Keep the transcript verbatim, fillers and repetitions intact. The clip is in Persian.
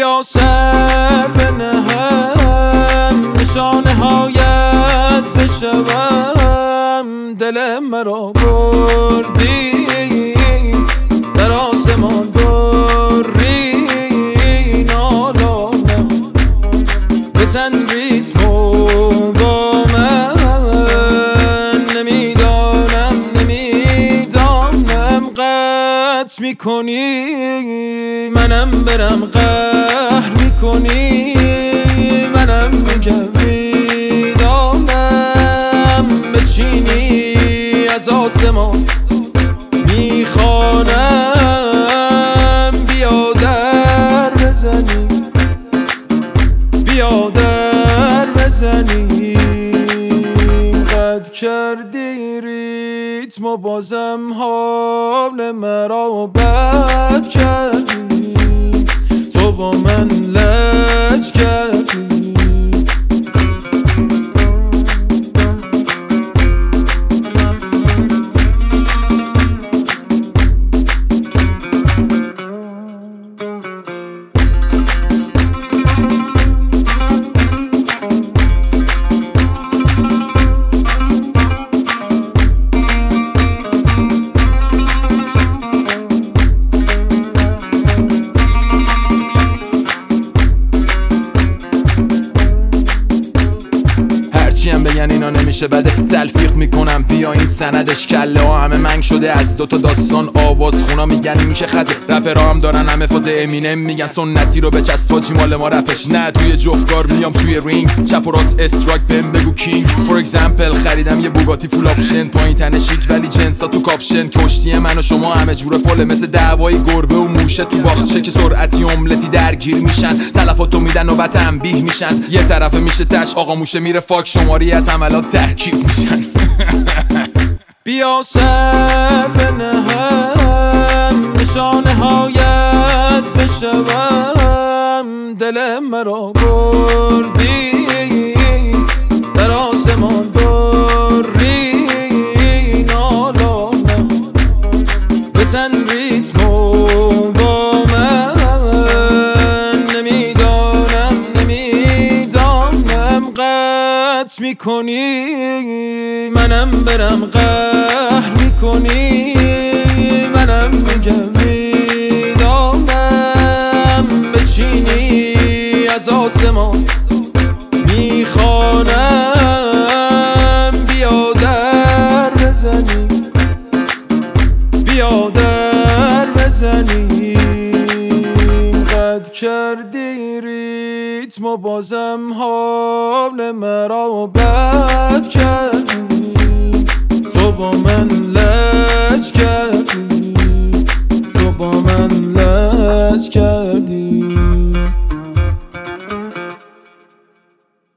بیا سر بنهم نشانه هایت بشوم. دل مرا بردی در آسمان بری نالانم. بزن ریتمو با من نمیدانم نمیدانم قطع میکنی منم برم قهر میکنی منم میگم میدانم بچینی از آسمان میخوانم بیا در بزنی بیا در بزنی. قد کردی ریتم و بازم حال مرا بد کردی. تو با من لج کردی. چیم بگن اینا نمیشه بده تلفیق میکنم بیا این سندش. کله ها همه منگ شده از دوتا داستان آواز خونا میگن این که خزه. رپرها هم دارن همه فاز امینم میگن سنتی رو به چسب پاچی مال ما رپش نه. توی جفتکار میام توی رینگ چپ و راست استراک بهم بگو کینگ. فور اگزمپل خریدم یه بوگاتی فول آپشن پایین تنه شیک ولی جنسا تو کاپشن. کشتی من و شما همه جوره فله مثل دعوای گربه و موشه تو باغچه که سرعتی املتی درگیر میشن. تلفاتو میدن و بعد تنبیه میشن. یه طرفه میشه تش آقا موشه میره فاک شماری از عملات ترکیب میشن. بیا سر بنهم نشانه هایت بشوم. دل مرا بردی در آسمان بری نالانم. بزن ریتمو با من نمیدانم نمیدانم قطع میکنی منم برم قهر میکنی منم میگم میدانم بچینی از آسمان میخوانم بیا در بزنی بیا در بزنی. قد کردی ریتم و بازم حال مرا بد کردی. تو با من لج